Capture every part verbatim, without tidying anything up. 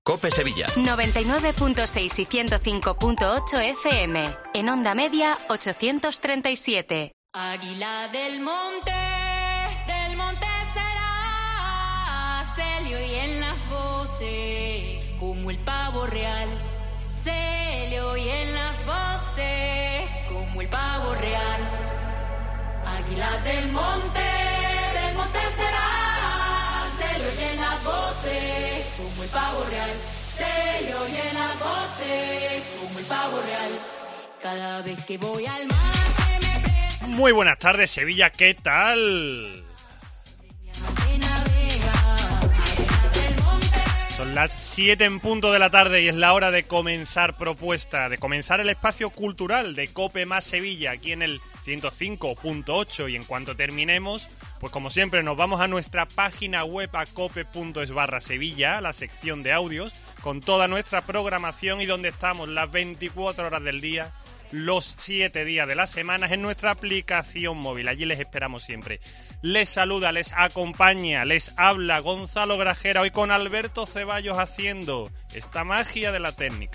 COPE Sevilla. noventa y nueve punto seis y ciento cinco punto ocho F M. En onda media, ochocientos treinta y siete. Águila del monte, del monte será, se le oyen las voces, como el pavo real. Se le oyen las voces, como el pavo real. Águila del monte, del monte será, se le oyen las voces, como el pavo real. Se le oyen las voces, como el pavo real. Cada vez que voy al mar se me presta. Muy buenas tardes, Sevilla, ¿qué tal? Son las siete en punto de la tarde y es la hora de comenzar propuesta, de comenzar el espacio cultural de COPE más Sevilla, aquí en el ciento cinco punto ocho, y en cuanto terminemos, pues como siempre nos vamos a nuestra página web a cope punto es barra Sevilla, la sección de audios, con toda nuestra programación y donde estamos las veinticuatro horas del día, los siete días de la semana, en nuestra aplicación móvil. Allí les esperamos siempre. Les saluda, les acompaña, les habla Gonzalo Grajera, hoy con Alberto Ceballos haciendo esta magia de la técnica.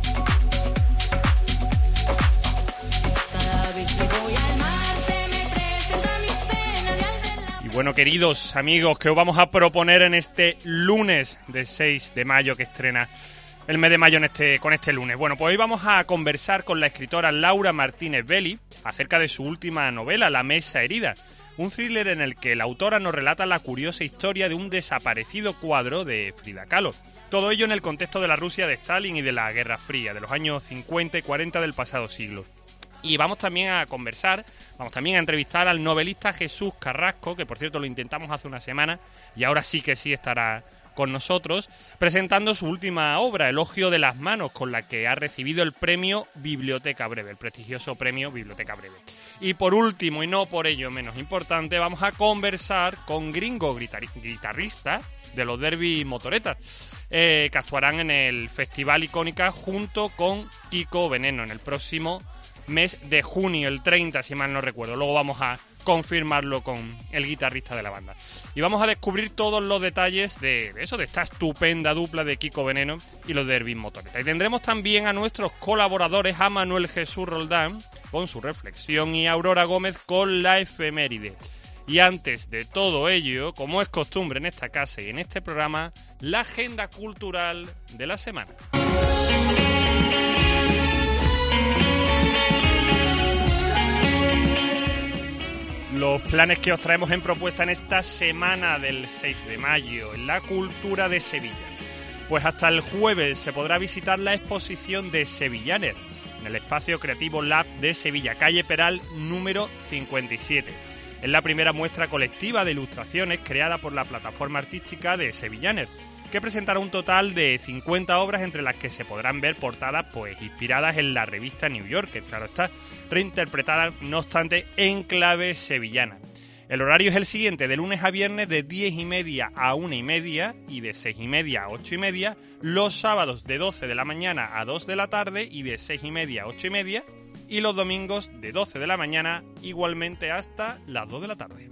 Y bueno, queridos amigos, ¿qué os vamos a proponer en este lunes de seis de mayo que estrena el mes de mayo en este, con este lunes? Bueno, pues hoy vamos a conversar con la escritora Laura Martínez Belli acerca de su última novela, La mesa herida, un thriller en el que la autora nos relata la curiosa historia de un desaparecido cuadro de Frida Kahlo. Todo ello en el contexto de la Rusia de Stalin y de la Guerra Fría, de los años cincuenta y cuarenta del pasado siglo. Y vamos también a conversar, vamos también a entrevistar al novelista Jesús Carrasco, que por cierto lo intentamos hace una semana y ahora sí que sí estará con nosotros, presentando su última obra, Elogio de las manos, con la que ha recibido el premio Biblioteca Breve, el prestigioso premio Biblioteca Breve. Y por último, y no por ello menos importante, vamos a conversar con Gringo, guitarrista de los Derby Motoretas, eh, que actuarán en el Festival Icónica junto con Kiko Veneno en el próximo mes de junio, el treinta, si mal no recuerdo. Luego vamos a confirmarlo con el guitarrista de la banda. Y vamos a descubrir todos los detalles de, de eso, de esta estupenda dupla de Kiko Veneno y los Derby Motoreta. Y tendremos también a nuestros colaboradores, a Manuel Jesús Roldán con su reflexión y a Aurora Gómez con la efeméride. Y antes de todo ello, como es costumbre en esta casa y en este programa, la agenda cultural de la semana. Los planes que os traemos en propuesta en esta semana del seis de mayo en la cultura de Sevilla. Pues hasta el jueves se podrá visitar la exposición de Sevillaner en el Espacio Creativo Lab de Sevilla, calle Peral número cincuenta y siete. Es la primera muestra colectiva de ilustraciones creada por la plataforma artística de Sevillaner, que presentará un total de cincuenta obras, entre las que se podrán ver portadas pues inspiradas en la revista New Yorker, claro está, reinterpretadas no obstante en clave sevillana. El horario es el siguiente: de lunes a viernes de diez y media a una y media y de seis y media a ocho y media, los sábados de doce de la mañana a dos de la tarde y de seis y media a ocho y media, y los domingos de doce de la mañana igualmente hasta las dos de la tarde.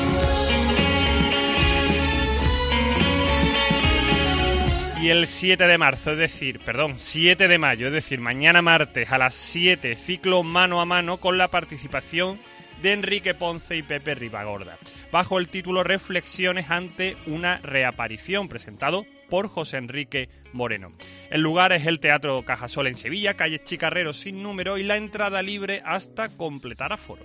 Y el siete de marzo, es decir, perdón, siete de mayo, es decir, mañana martes a las siete, ciclo mano a mano con la participación de Enrique Ponce y Pepe Ribagorda, bajo el título Reflexiones ante una reaparición, presentado por José Enrique Moreno. El lugar es el Teatro Cajasol en Sevilla, calle Chicarrero sin número, y la entrada libre hasta completar aforo.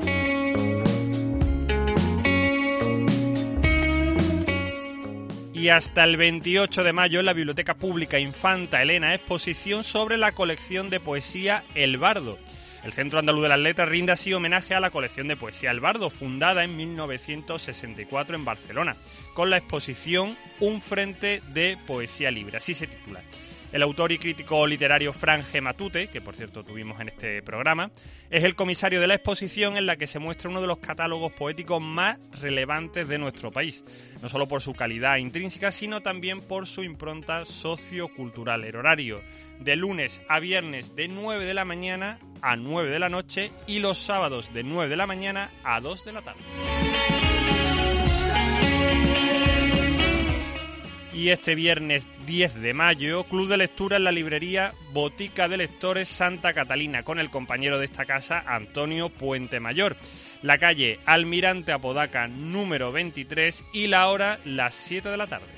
Y hasta el veintiocho de mayo en la Biblioteca Pública Infanta Elena, exposición sobre la colección de poesía El Bardo. El Centro Andaluz de las Letras rinde así homenaje a la colección de poesía El Bardo, fundada en mil novecientos sesenta y cuatro en Barcelona, con la exposición Un Frente de Poesía Libre, así se titula. El autor y crítico literario Fran G. Matute, que por cierto tuvimos en este programa, es el comisario de la exposición, en la que se muestra uno de los catálogos poéticos más relevantes de nuestro país, no solo por su calidad intrínseca, sino también por su impronta sociocultural. El horario de lunes a viernes de nueve de la mañana a nueve de la noche y los sábados de nueve de la mañana a dos de la tarde. Y este viernes diez de mayo, Club de Lectura en la librería Botica de Lectores Santa Catalina, con el compañero de esta casa, Antonio Puente Mayor. La calle Almirante Apodaca número veintitrés y la hora las siete de la tarde.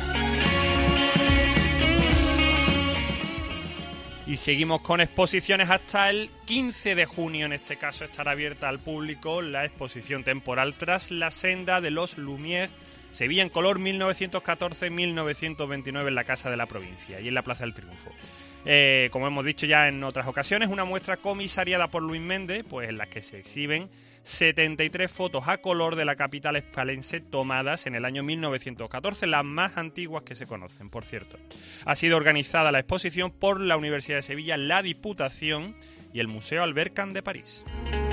Y seguimos con exposiciones hasta el quince de junio, en este caso estará abierta al público la exposición temporal Tras la senda de los Lumière, Sevilla en color mil novecientos catorce a mil novecientos veintinueve en la Casa de la Provincia y en la Plaza del Triunfo. Eh, como hemos dicho ya en otras ocasiones, una muestra comisariada por Luis Méndez, pues en la que se exhiben setenta y tres fotos a color de la capital hispalense tomadas en el año mil novecientos catorce, las más antiguas que se conocen, por cierto. Ha sido organizada la exposición por la Universidad de Sevilla, la Diputación y el Museo Albercan de París.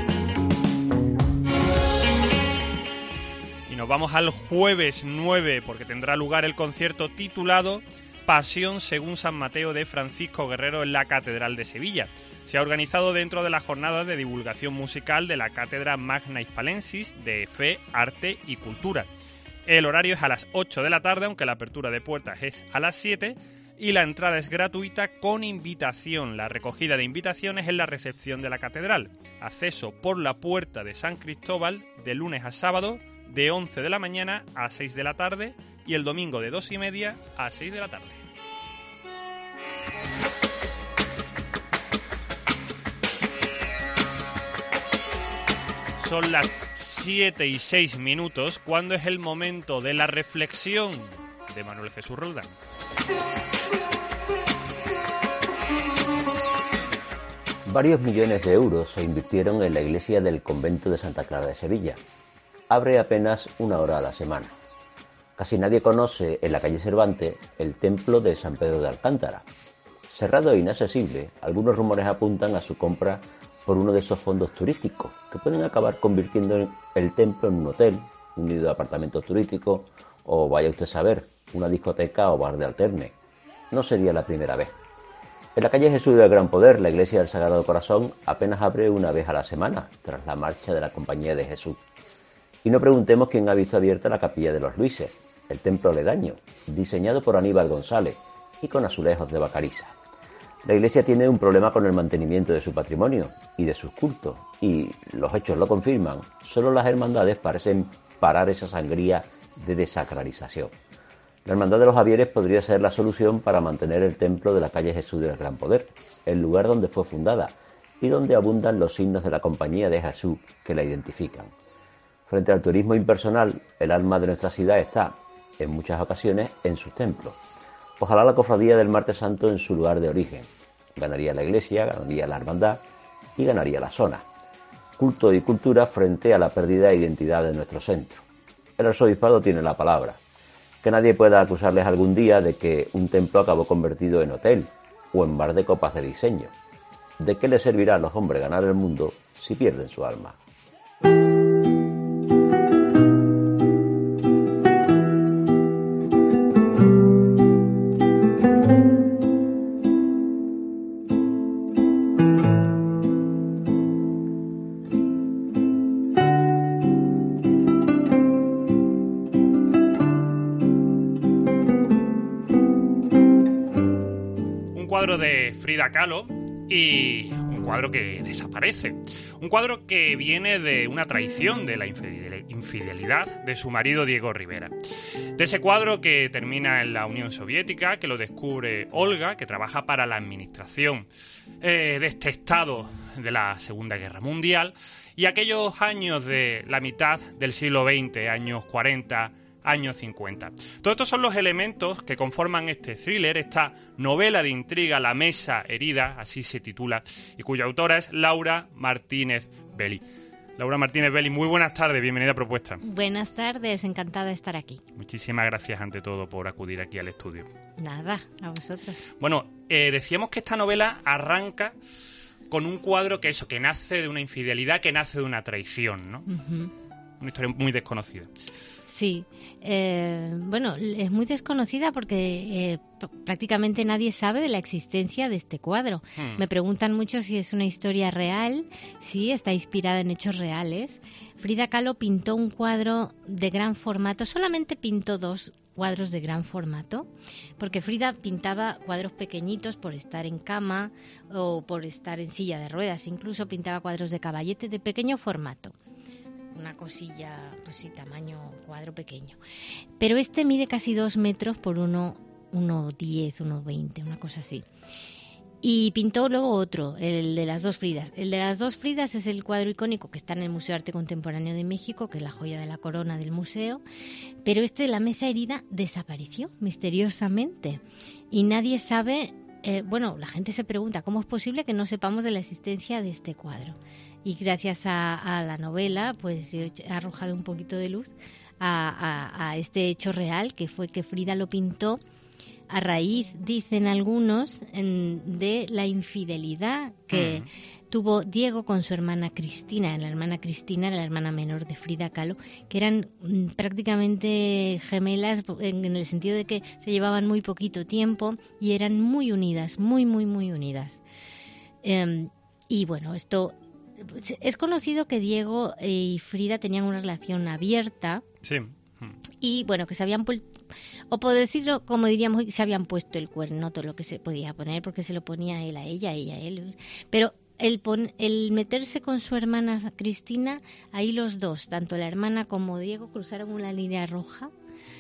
Y nos vamos al jueves nueve, porque tendrá lugar el concierto titulado Pasión según San Mateo de Francisco Guerrero en la Catedral de Sevilla. Se ha organizado dentro de las jornadas de divulgación musical de la Cátedra Magna Hispalensis de Fe, Arte y Cultura. El horario es a las ocho de la tarde, aunque la apertura de puertas es a las siete, y la entrada es gratuita con invitación. La recogida de invitaciones en la recepción de la catedral. Acceso por la Puerta de San Cristóbal de lunes a sábado de once de la mañana a seis de la tarde y el domingo de dos y media a seis de la tarde. Son las siete y seis minutos, cuando es el momento de la reflexión de Manuel Jesús Roldán. Varios millones de euros se invirtieron en la iglesia del convento de Santa Clara de Sevilla. Abre apenas una hora a la semana. Casi nadie conoce en la calle Cervantes el templo de San Pedro de Alcántara. Cerrado e inaccesible, algunos rumores apuntan a su compra por uno de esos fondos turísticos que pueden acabar convirtiendo el templo en un hotel, un nido de apartamentos turísticos o, vaya usted a saber, una discoteca o bar de alterne. No sería la primera vez. En la calle Jesús del Gran Poder, la iglesia del Sagrado Corazón apenas abre una vez a la semana, tras la marcha de la Compañía de Jesús. Y no preguntemos quién ha visto abierta la Capilla de los Luises, el templo aledaño, diseñado por Aníbal González y con azulejos de Bacariza. La iglesia tiene un problema con el mantenimiento de su patrimonio y de sus cultos, y los hechos lo confirman, solo las hermandades parecen parar esa sangría de desacralización. La Hermandad de los Javieres podría ser la solución para mantener el templo de la calle Jesús del Gran Poder, el lugar donde fue fundada y donde abundan los signos de la Compañía de Jesús que la identifican. Frente al turismo impersonal, el alma de nuestra ciudad está, en muchas ocasiones, en sus templos. Ojalá la cofradía del Martes Santo en su lugar de origen. Ganaría la iglesia, ganaría la hermandad y ganaría la zona. Culto y cultura frente a la pérdida de identidad de nuestro centro. El arzobispado tiene la palabra. Que nadie pueda acusarles algún día de que un templo acabó convertido en hotel o en bar de copas de diseño. ¿De qué les servirá a los hombres ganar el mundo si pierden su alma? De Frida Kahlo y un cuadro que desaparece. Un cuadro que viene de una traición, de la infidelidad de su marido Diego Rivera. De ese cuadro que termina en la Unión Soviética, que lo descubre Olga, que trabaja para la administración eh, de este estado de la Segunda Guerra Mundial, y aquellos años de la mitad del siglo veinte, años cuarenta, años cincuenta. Todos estos son los elementos que conforman este thriller, esta novela de intriga, La mesa herida, así se titula, y cuya autora es Laura Martínez Belli. Laura Martínez Belli, muy buenas tardes, bienvenida a Propuesta. Buenas tardes, encantada de estar aquí. Muchísimas gracias ante todo por acudir aquí al estudio. Nada, a vosotros. Bueno, eh, decíamos que esta novela arranca con un cuadro que eso, que nace de una infidelidad, que nace de una traición, ¿no? Uh-huh. Una historia muy desconocida. Sí, eh, bueno, es muy desconocida porque eh, prácticamente nadie sabe de la existencia de este cuadro. Hmm. Me preguntan mucho si es una historia real. Sí, está inspirada en hechos reales. Frida Kahlo pintó un cuadro de gran formato, solamente pintó dos, cuadros de gran formato, porque Frida pintaba cuadros pequeñitos por estar en cama o por estar en silla de ruedas, incluso pintaba cuadros de caballete de pequeño formato, una cosilla, pues sí, tamaño cuadro pequeño. Pero este mide casi dos metros por uno, uno diez, uno veinte, una cosa así. Y pintó luego otro, el de las dos Fridas. El de las dos Fridas es el cuadro icónico que está en el Museo de Arte Contemporáneo de México, que es la joya de la corona del museo. Pero este de la mesa herida desapareció misteriosamente. Y nadie sabe, eh, bueno, la gente se pregunta cómo es posible que no sepamos de la existencia de este cuadro. Y gracias a, a la novela, pues he arrojado un poquito de luz a, a, a este hecho real, que fue que Frida lo pintó a raíz, dicen algunos, en, de la infidelidad que mm. tuvo Diego con su hermana Cristina. La hermana Cristina era la hermana menor de Frida Kahlo, que eran mm, prácticamente gemelas en, en el sentido de que se llevaban muy poquito tiempo y eran muy unidas, muy, muy, muy unidas. Eh, y bueno, esto... Es conocido que Diego y Frida tenían una relación abierta. Sí. Y bueno, que se habían puesto, o por decirlo como diríamos, se habían puesto el cuerno, todo lo que se podía poner, porque se lo ponía él a ella, ella a él. Pero el, pon, el meterse con su hermana Cristina, ahí los dos, tanto la hermana como Diego, cruzaron una línea roja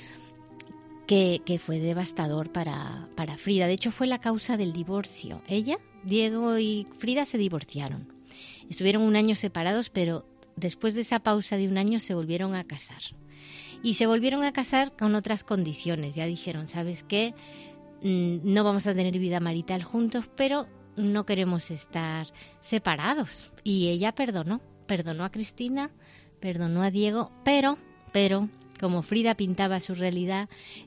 que, que fue devastador para, para Frida. De hecho, fue la causa del divorcio. Ella, Diego y Frida se divorciaron. Estuvieron un año separados, pero después de esa pausa de un año se volvieron a casar. Y se volvieron a casar con otras condiciones. Ya dijeron, ¿sabes qué? No vamos a tener vida marital juntos, pero no queremos estar separados. Y ella perdonó. Perdonó a Cristina, perdonó a Diego, pero, pero, como Frida pintaba su realidad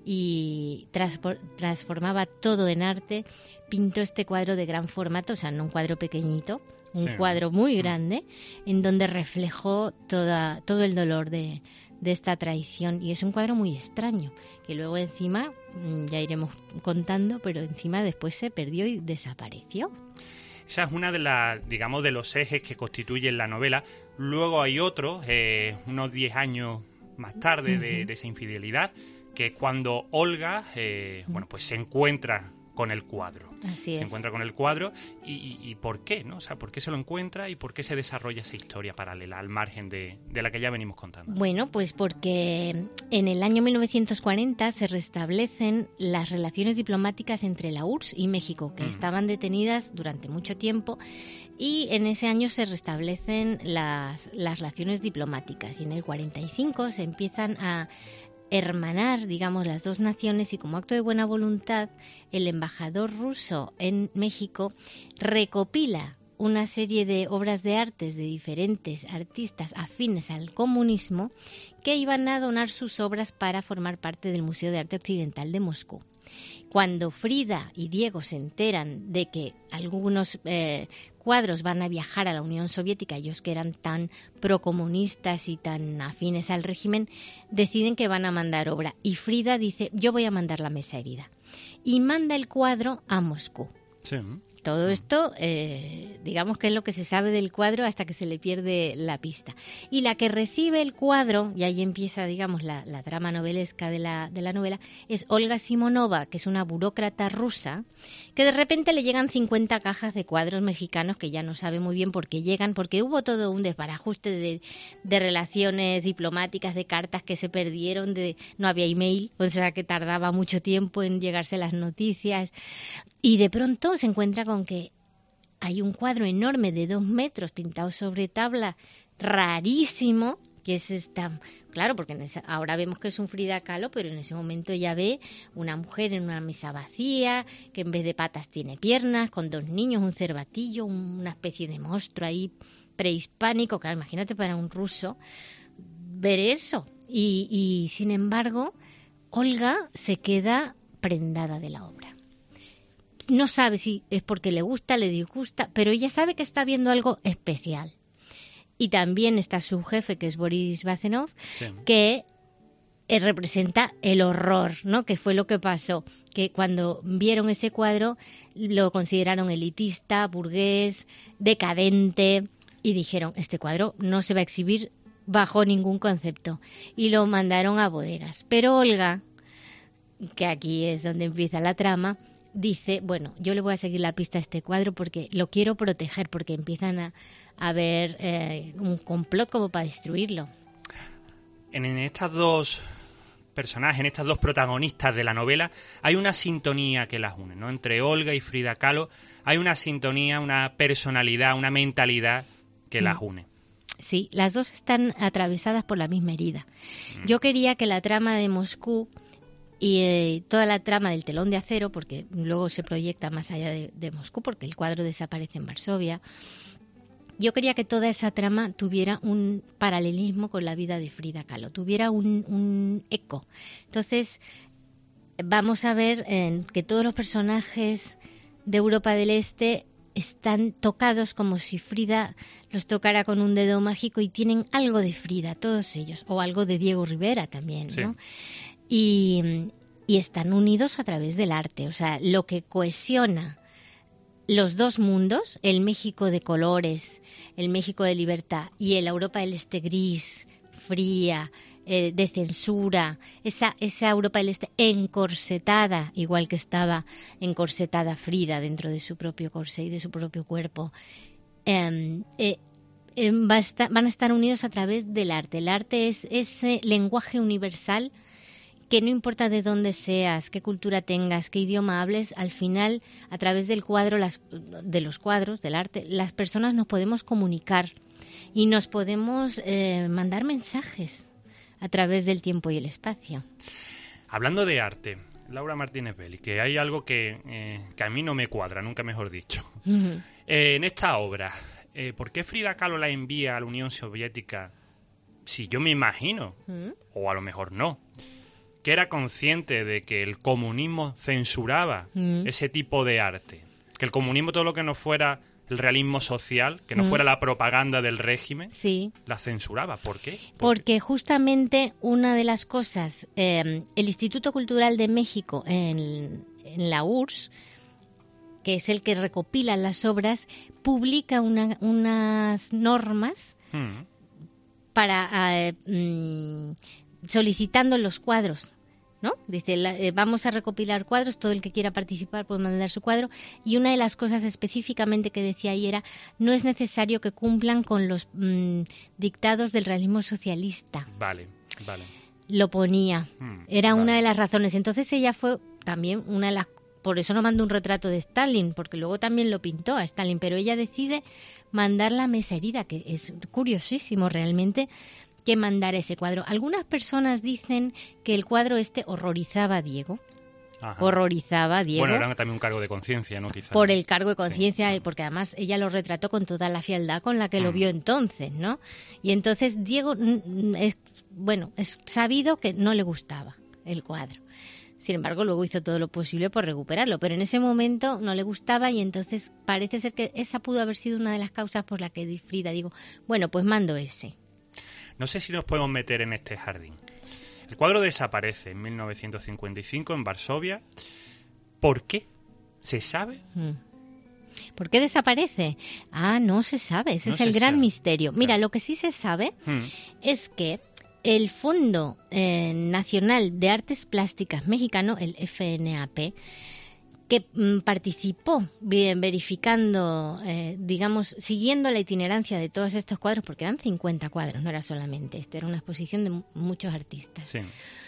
y transformaba todo en arte, pintó este cuadro de gran formato, o sea, no un cuadro pequeñito, un sí. cuadro muy grande, en donde reflejó toda, todo el dolor de, de esta traición. Y es un cuadro muy extraño, que luego encima, ya iremos contando, pero encima después se perdió y desapareció. Esa es una de las, digamos, de los ejes que constituyen la novela. Luego hay otro, eh, unos diez años más tarde, uh-huh. de, de esa infidelidad, que es cuando Olga, eh, uh-huh. bueno, pues se encuentra con el cuadro. Así se es. encuentra con el cuadro y, y, y ¿por qué? ¿no? O sea, ¿por qué se lo encuentra y por qué se desarrolla esa historia paralela al margen de, de la que ya venimos contando? Bueno, pues porque en el año mil novecientos cuarenta se restablecen las relaciones diplomáticas entre la U R S S y México, que mm. estaban detenidas durante mucho tiempo, y en ese año se restablecen las, las relaciones diplomáticas, y en el cuarenta y cinco se empiezan a hermanar, digamos, las dos naciones, y como acto de buena voluntad, el embajador ruso en México recopila una serie de obras de artes de diferentes artistas afines al comunismo que iban a donar sus obras para formar parte del Museo de Arte Occidental de Moscú. Cuando Frida y Diego se enteran de que algunos eh, cuadros van a viajar a la Unión Soviética, ellos que eran tan procomunistas y tan afines al régimen, deciden que van a mandar obra. Y Frida dice, yo voy a mandar la mesa herida. Y manda el cuadro a Moscú. Sí. Todo esto, eh, digamos que es lo que se sabe del cuadro hasta que se le pierde la pista. Y la que recibe el cuadro, y ahí empieza, digamos, la, la trama novelesca de la, de la novela, es Olga Simonova, que es una burócrata rusa, que de repente le llegan cincuenta cajas de cuadros mexicanos que ya no sabe muy bien por qué llegan, porque hubo todo un desbarajuste de, de relaciones diplomáticas, de cartas que se perdieron, de no había email, o sea que tardaba mucho tiempo en llegarse las noticias. Y de pronto se encuentra con que hay un cuadro enorme de dos metros pintado sobre tabla, rarísimo, que es esta, claro, porque en esa, ahora vemos que es un Frida Kahlo, pero en ese momento ya ve una mujer en una mesa vacía, que en vez de patas tiene piernas, con dos niños, un cervatillo, una especie de monstruo ahí prehispánico. Claro, imagínate para un ruso ver eso. Y, y sin embargo, Olga se queda prendada de la obra. No sabe si es porque le gusta, le disgusta, pero ella sabe que está viendo algo especial. Y también está su jefe, que es Boris Bazenov, sí. que eh, representa el horror, ¿no? Que fue lo que pasó, que cuando vieron ese cuadro lo consideraron elitista, burgués, decadente, y dijeron, este cuadro no se va a exhibir bajo ningún concepto. Y lo mandaron a bodegas. Pero Olga que aquí es donde empieza la trama, dice, bueno, yo le voy a seguir la pista a este cuadro porque lo quiero proteger, porque empiezan a, a ver eh, un complot como para destruirlo. En, en estas dos personajes, en estas dos protagonistas de la novela, hay una sintonía que las une, ¿no? Entre Olga y Frida Kahlo hay una sintonía, una personalidad, una mentalidad que mm. las une. Sí, las dos están atravesadas por la misma herida. Mm. Yo quería que la trama de Moscú y eh, toda la trama del telón de acero, porque luego se proyecta más allá de, de Moscú, porque el cuadro desaparece en Varsovia, yo quería que toda esa trama tuviera un paralelismo con la vida de Frida Kahlo, tuviera un, un eco. Entonces, vamos a ver eh, que todos los personajes de Europa del Este están tocados como si Frida los tocara con un dedo mágico y tienen algo de Frida, todos ellos, o algo de Diego Rivera también, ¿no? Sí. Y, y están unidos a través del arte, o sea, lo que cohesiona los dos mundos, el México de colores, el México de libertad y el Europa del Este gris, fría, eh, de censura, esa, esa Europa del Este encorsetada, igual que estaba encorsetada Frida dentro de su propio corsé y de su propio cuerpo, eh, eh, eh, va a estar, van a estar unidos a través del arte. El arte es ese lenguaje universal que no importa de dónde seas, qué cultura tengas, qué idioma hables, al final, a través del cuadro, las, de los cuadros, del arte, las personas nos podemos comunicar y nos podemos eh, mandar mensajes a través del tiempo y el espacio. Hablando de arte, Laura Martínez Belli, que hay algo que, eh, que a mí no me cuadra, nunca mejor dicho. Uh-huh. Eh, en esta obra, eh, ¿por qué Frida Kahlo la envía a la Unión Soviética? Si yo me imagino, uh-huh. o a lo mejor no, que era consciente de que el comunismo censuraba mm. ese tipo de arte. Que el comunismo, todo lo que no fuera el realismo social, que no mm. fuera la propaganda del régimen, sí. la censuraba. ¿Por qué? ¿Por Porque qué? justamente una de las cosas, eh, el Instituto Cultural de México en, en la U R S S, que es el que recopila las obras, publica una, unas normas mm. para... Eh, mm, solicitando los cuadros, ¿no? Dice, la, eh, vamos a recopilar cuadros, todo el que quiera participar puede mandar su cuadro, y una de las cosas específicamente que decía ahí era, no es necesario que cumplan con los mmm, dictados del realismo socialista. Vale, vale. Lo ponía, mm, era vale. una de las razones. Entonces ella fue también una de las... Por eso no mandó un retrato de Stalin, porque luego también lo pintó a Stalin, pero ella decide mandar la mesa herida, que es curiosísimo realmente, que mandar ese cuadro. Algunas personas dicen que el cuadro este horrorizaba a Diego. Ajá. Horrorizaba a Diego. Bueno, era también un cargo de conciencia, ¿no? Quizá. Por el cargo de conciencia, sí. porque además ella lo retrató con toda la frialdad con la que mm. lo vio entonces, ¿no? Y entonces Diego, es, bueno, es sabido que no le gustaba el cuadro. Sin embargo, luego hizo todo lo posible por recuperarlo, pero en ese momento no le gustaba y entonces parece ser que esa pudo haber sido una de las causas por la que Frida digo, bueno, pues mando ese. No sé si nos podemos meter en este jardín. El cuadro desaparece en mil novecientos cincuenta y cinco en Varsovia. ¿Por qué? ¿Se sabe? ¿Por qué desaparece? Ah, no se sabe. Ese no es el gran sabe. misterio. Mira, lo que sí se sabe hmm. es que el Fondo eh, Nacional de Artes Plásticas Mexicano, el F N A P, que mm, participó bien, verificando, eh, digamos, siguiendo la itinerancia de todos estos cuadros, porque eran cincuenta cuadros, no era solamente este, era una exposición de m- muchos artistas. Sí.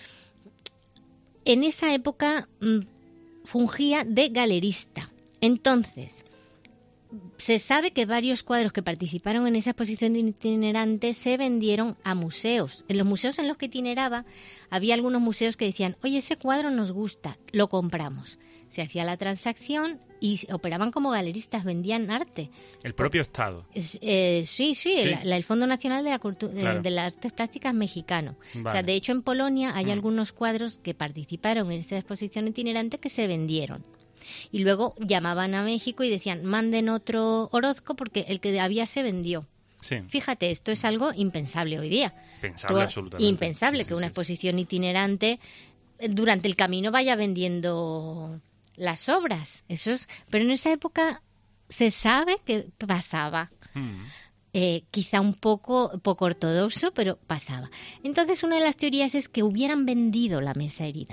En esa época mm, fungía de galerista. Entonces, se sabe que varios cuadros que participaron en esa exposición itinerante se vendieron a museos. En los museos en los que itineraba, había algunos museos que decían, oye, ese cuadro nos gusta, lo compramos. Se hacía la transacción y operaban como galeristas, vendían arte. El propio Estado. Es, eh, sí, sí, sí. El, el Fondo Nacional de, la Cultu- claro. de, de las Artes Plásticas mexicano. Vale. O sea, de hecho, en Polonia hay mm. algunos cuadros que participaron en esa exposición itinerante que se vendieron. Y luego llamaban a México y decían, manden otro Orozco porque el que había se vendió. Sí. Fíjate, esto es algo impensable hoy día. Pensable, Tú, absolutamente. Impensable sí, que sí, una sí. exposición itinerante durante el camino vaya vendiendo las obras. Eso es, pero en esa época se sabe que pasaba. Mm. Eh, quizá un poco, poco ortodoxo, pero pasaba. Entonces una de las teorías es que hubieran vendido la mesa herida,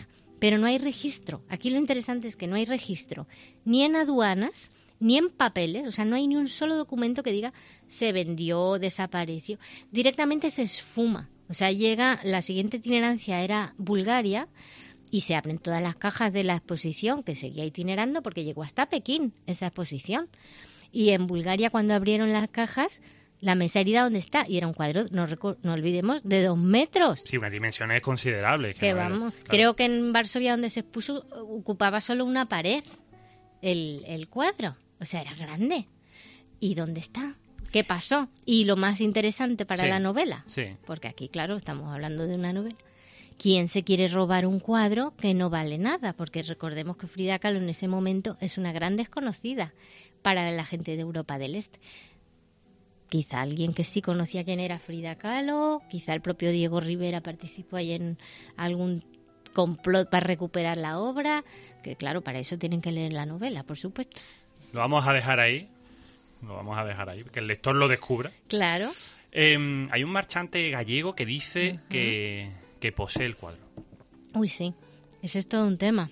pero no hay registro. Aquí lo interesante es que no hay registro ni en aduanas, ni en papeles, o sea, no hay ni un solo documento que diga se vendió, desapareció. Directamente se esfuma. O sea, llega, la siguiente itinerancia era Bulgaria y se abren todas las cajas de la exposición que seguía itinerando porque llegó hasta Pekín esa exposición. Y en Bulgaria, cuando abrieron las cajas, la mesa herida donde está, y era un cuadro, no, recu- no olvidemos, de dos metros. Sí, una dimensión es considerable. Que, que no vamos, era, claro. Creo que en Varsovia, donde se expuso, ocupaba solo una pared el, el cuadro. O sea, era grande. ¿Y dónde está? ¿Qué pasó? Y lo más interesante para Sí, la novela, sí. porque aquí, claro, estamos hablando de una novela. ¿Quién se quiere robar un cuadro que no vale nada? Porque recordemos que Frida Kahlo en ese momento es una gran desconocida para la gente de Europa del Este. Quizá alguien que sí conocía quién era Frida Kahlo, quizá el propio Diego Rivera participó ahí en algún complot para recuperar la obra, que claro, para eso tienen que leer la novela, por supuesto. Lo vamos a dejar ahí. Lo vamos a dejar ahí, que el lector lo descubra. Claro. Eh, hay un marchante gallego que dice uh-huh. que, que posee el cuadro. Uy, sí. Ese es todo un tema.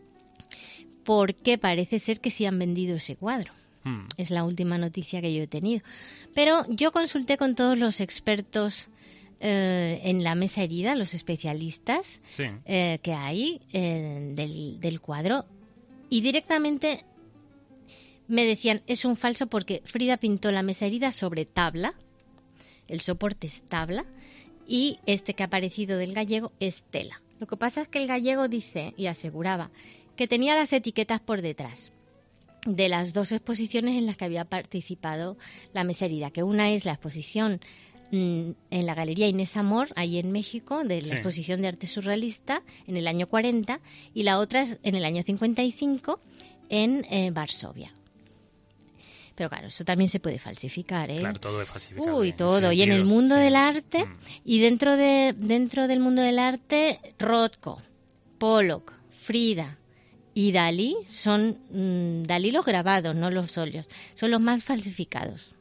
Porque parece ser que sí han vendido ese cuadro. Hmm. Es la última noticia que yo he tenido. Pero yo consulté con todos los expertos eh, en la mesa herida, los especialistas sí. eh, que hay eh, del, del cuadro, y directamente me decían, es un falso porque Frida pintó la mesa herida sobre tabla, el soporte es tabla, y este que ha aparecido del gallego es tela. Lo que pasa es que el gallego dice, y aseguraba, que tenía las etiquetas por detrás de las dos exposiciones en las que había participado la mesa herida, que una es la exposición mmm, en la Galería Inés Amor, ahí en México, de la sí. exposición de arte surrealista, en el año cuarenta, y la otra es en el año cincuenta y cinco, en eh, Varsovia. Pero claro, eso también se puede falsificar, ¿eh? Claro, todo es falsificable. Uy, todo. Y en el mundo sí. del arte, mm. y dentro de dentro del mundo del arte, Rothko, Pollock, Frida y Dalí son mmm, Dalí los grabados, no los óleos, son los más falsificados.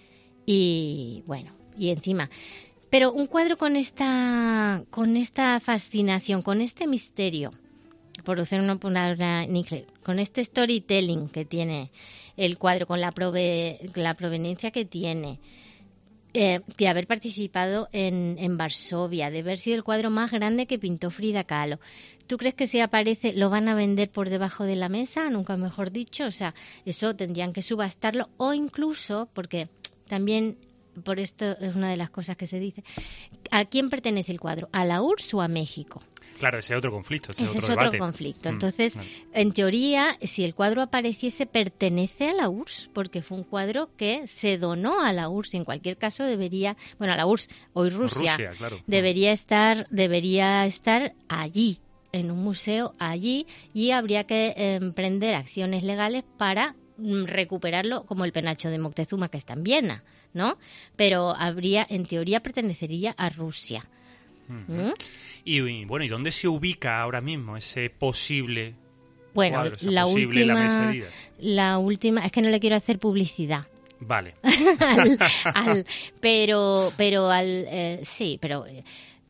Y bueno, y encima, pero un cuadro con esta con esta fascinación, con este misterio, por usar una palabra en inglés, con este storytelling que tiene el cuadro, con la prove, la proveniencia que tiene, eh, de haber participado en, en Varsovia, de haber sido el cuadro más grande que pintó Frida Kahlo. ¿Tú crees que si aparece lo van a vender por debajo de la mesa? Nunca mejor dicho. O sea, eso tendrían que subastarlo, o incluso, porque también, por esto es una de las cosas que se dice, ¿a quién pertenece el cuadro? ¿A la U R S S o a México? Claro, ese es otro conflicto. Ese, ese es otro, otro debate. conflicto. Mm, Entonces, vale. en teoría, si el cuadro apareciese, pertenece a la U R S S, porque fue un cuadro que se donó a la U R S S. En cualquier caso, debería, bueno, a la U R S S, hoy Rusia, Rusia claro. debería estar, debería estar allí, en un museo allí, y habría que emprender acciones legales para mm, recuperarlo, como el penacho de Moctezuma, que está en Viena, ¿no? Pero habría, en teoría, pertenecería a Rusia. Uh-huh. ¿Mm? Y, y bueno, ¿y dónde se ubica ahora mismo ese posible bueno, cuadro, esa la posible última, la mesa herida? La última, es que no le quiero hacer publicidad. Vale. al, al, pero, pero al, eh, sí, pero eh,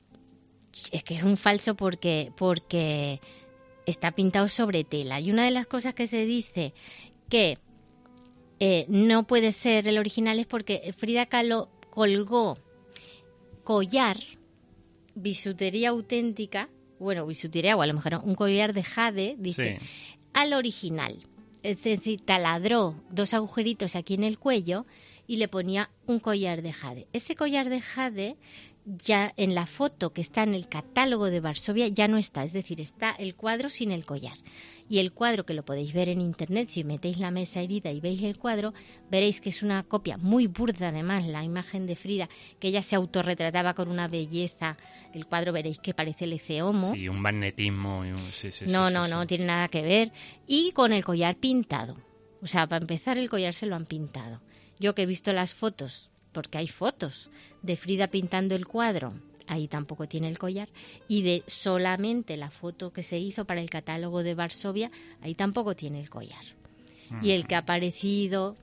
es que es un falso porque, porque está pintado sobre tela. Y una de las cosas que se dice que eh, no puede ser el original es porque Frida Kahlo colgó collar, bisutería auténtica, bueno, bisutería o a lo mejor un collar de jade, dice, sí. al original. Es decir, taladró dos agujeritos aquí en el cuello y le ponía un collar de jade. Ese collar de jade ya en la foto que está en el catálogo de Varsovia ya no está, es decir, está el cuadro sin el collar. Y el cuadro, que lo podéis ver en internet, si metéis la mesa herida y veis el cuadro, veréis que es una copia muy burda, además, la imagen de Frida, que ella se autorretrataba con una belleza. El cuadro veréis que parece el Eceomo. Sí, un magnetismo. Y un... sí, sí, no, sí, no, sí, no, sí. tiene nada que ver. Y con el collar pintado. O sea, para empezar, el collar se lo han pintado. Yo que he visto las fotos, porque hay fotos de Frida pintando el cuadro, ahí tampoco tiene el collar, y de solamente la foto que se hizo para el catálogo de Varsovia, ahí tampoco tiene el collar. Mm. Y el que ha aparecido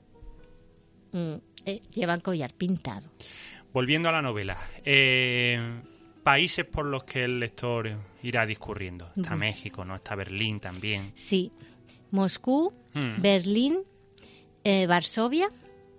mm, eh, lleva el collar pintado. Volviendo a la novela, eh, países por los que el lector irá discurriendo. Está uh-huh. México, ¿no? Está Berlín también. Sí. Moscú, hmm. Berlín, eh, Varsovia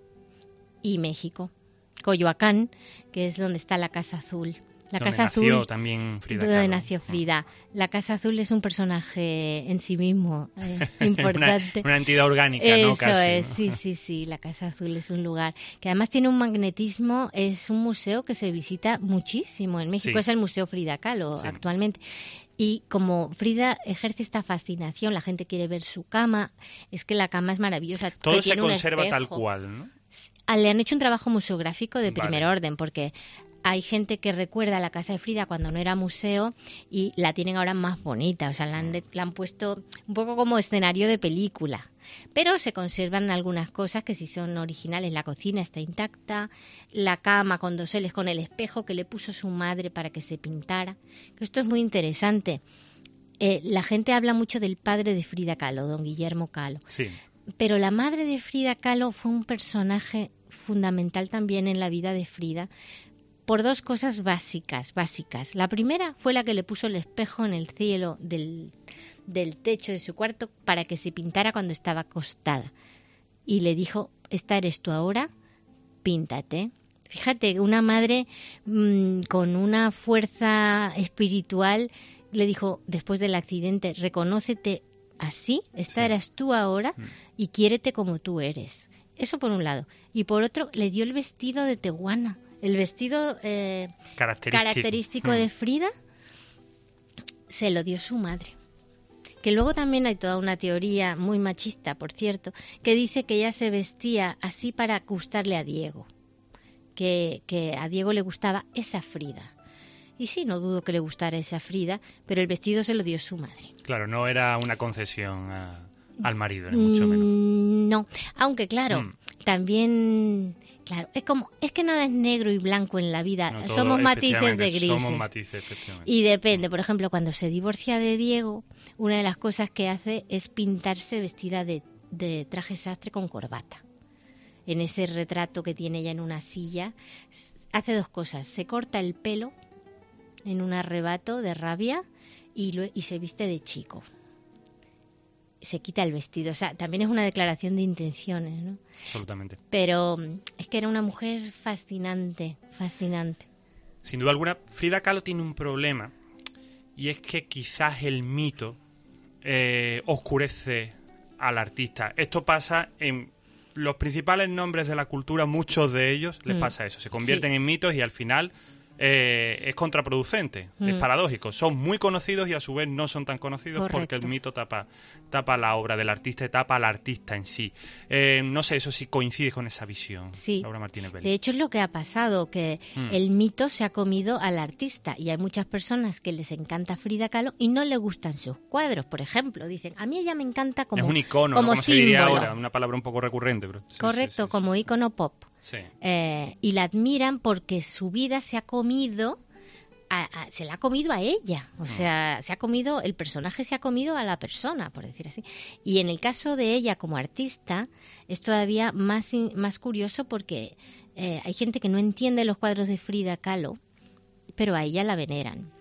y México. Coyoacán, que es donde está la Casa Azul. La donde Casa nació Azul, también Frida donde Kahlo. nació Frida. La Casa Azul es un personaje en sí mismo eh, importante. una, una entidad orgánica, Eso ¿no? Casi, es, ¿no? sí, sí, sí. La Casa Azul es un lugar que además tiene un magnetismo, es un museo que se visita muchísimo. En México sí. es el Museo Frida Kahlo sí. actualmente. Y como Frida ejerce esta fascinación, la gente quiere ver su cama, es que la cama es maravillosa. Todo se conserva tal cual, ¿no? Le han hecho un trabajo museográfico de primer vale. orden, porque hay gente que recuerda la casa de Frida cuando no era museo y la tienen ahora más bonita, o sea, la han, de, la han puesto un poco como escenario de película. Pero se conservan algunas cosas que sí son originales. La cocina está intacta, la cama con doseles, con el espejo que le puso su madre para que se pintara. Esto es muy interesante. Eh, la gente habla mucho del padre de Frida Kahlo, don Guillermo Kahlo. Sí. Pero la madre de Frida Kahlo fue un personaje fundamental también en la vida de Frida, por dos cosas básicas, básicas. La primera fue la que le puso el espejo en el cielo del, del techo de su cuarto para que se pintara cuando estaba acostada. Y le dijo, esta eres tú ahora, píntate. Fíjate, una madre mmm, con una fuerza espiritual le dijo, después del accidente, reconócete así, esta sí. eras tú ahora y quiérete como tú eres. Eso por un lado. Y por otro, le dio el vestido de teguana. El vestido eh, característico, característico de Frida se lo dio su madre. Que luego también hay toda una teoría muy machista, por cierto, que dice que ella se vestía así para gustarle a Diego. Que, que a Diego le gustaba esa Frida. Y sí, no dudo que le gustara esa Frida, pero el vestido se lo dio su madre. Claro, no era una concesión a, al marido, ni mucho menos. Mm, no, aunque claro, mm. también... Claro, es como es que nada es negro y blanco en la vida, no, todo, somos matices de grises. Somos matices, efectivamente. Y depende, por ejemplo, cuando se divorcia de Diego, una de las cosas que hace es pintarse vestida de, de traje sastre con corbata. En ese retrato que tiene ella en una silla, hace dos cosas, se corta el pelo en un arrebato de rabia y, lo, y se viste de chico. Se quita el vestido, o sea, también es una declaración de intenciones, ¿no? Absolutamente. Pero es que era una mujer fascinante, fascinante. Sin duda alguna, Frida Kahlo tiene un problema, y es que quizás el mito eh, oscurece al artista. Esto pasa en los principales nombres de la cultura, muchos de ellos les mm. pasa eso, se convierten sí. en mitos y al final... Eh, es contraproducente, mm. es paradójico. Son muy conocidos y a su vez no son tan conocidos. Correcto. Porque el mito tapa, tapa la obra del artista y tapa al artista en sí. Eh, no sé, eso sí coincide con esa visión, sí. Laura Martínez Belli. De hecho es lo que ha pasado, que mm. el mito se ha comido al artista y hay muchas personas que les encanta Frida Kahlo y no le gustan sus cuadros. Por ejemplo, dicen, a mí ella me encanta como es un icono, como ¿no? Como símbolo. Se diría ahora, una palabra un poco recurrente. Pero... Sí, Correcto, sí, sí, como sí. ícono pop. Sí. Eh, y la admiran porque su vida se ha comido, a, a, se la ha comido a ella. O sea, se ha comido, el personaje se ha comido a la persona, por decir así. Y en el caso de ella como artista, es todavía más, más curioso porque eh, hay gente que no entiende los cuadros de Frida Kahlo, pero a ella la veneran.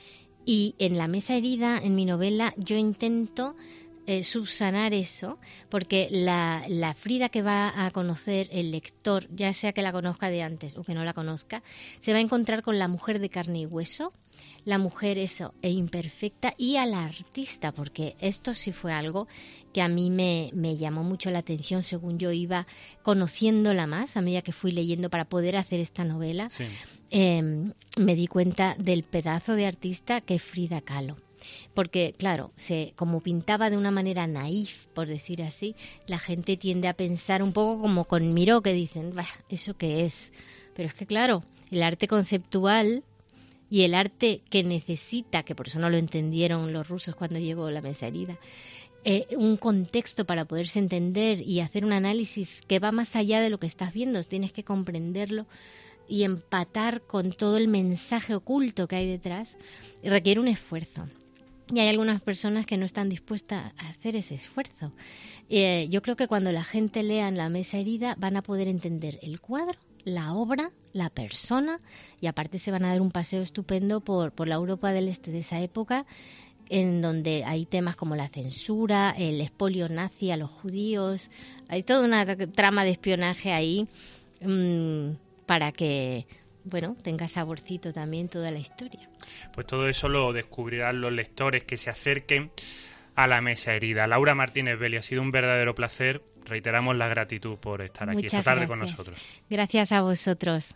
Y en La mesa herida, en mi novela, yo intento... Eh, subsanar eso, porque la, la Frida que va a conocer el lector, ya sea que la conozca de antes o que no la conozca, se va a encontrar con la mujer de carne y hueso, la mujer eso, e imperfecta, y a la artista, porque esto sí fue algo que a mí me, me llamó mucho la atención según yo iba conociéndola más, a medida que fui leyendo para poder hacer esta novela. Sí. Eh, me di cuenta del pedazo de artista que es Frida Kahlo. Porque, claro, se, como pintaba de una manera naif, por decir así, la gente tiende a pensar un poco como con Miró, que dicen, bah, ¿eso qué es? Pero es que, claro, el arte conceptual y el arte que necesita, que por eso no lo entendieron los rusos cuando llegó La mesa herida, eh, un contexto para poderse entender y hacer un análisis que va más allá de lo que estás viendo, tienes que comprenderlo y empatar con todo el mensaje oculto que hay detrás, requiere un esfuerzo. Y hay algunas personas que no están dispuestas a hacer ese esfuerzo. Eh, yo creo que cuando la gente lea en La mesa herida van a poder entender el cuadro la obra, la persona, y aparte se van a dar un paseo estupendo por, por la Europa del Este de esa época, en donde hay temas como la censura, el expolio nazi a los judíos, hay toda una trama de espionaje ahí mmm, para que, bueno, tenga saborcito también toda la historia. Pues todo eso lo descubrirán los lectores que se acerquen a la mesa herida. Laura Martínez Belli, ha sido un verdadero placer. Reiteramos la gratitud por estar aquí Muchas esta tarde gracias. con nosotros. Gracias a vosotros.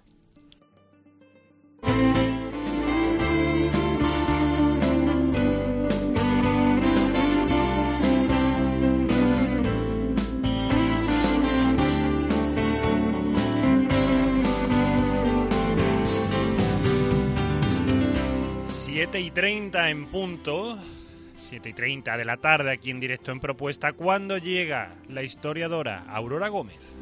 siete y treinta en punto, siete y treinta de la tarde aquí en directo en Propuesta, cuando llega la historiadora Aurora Gómez.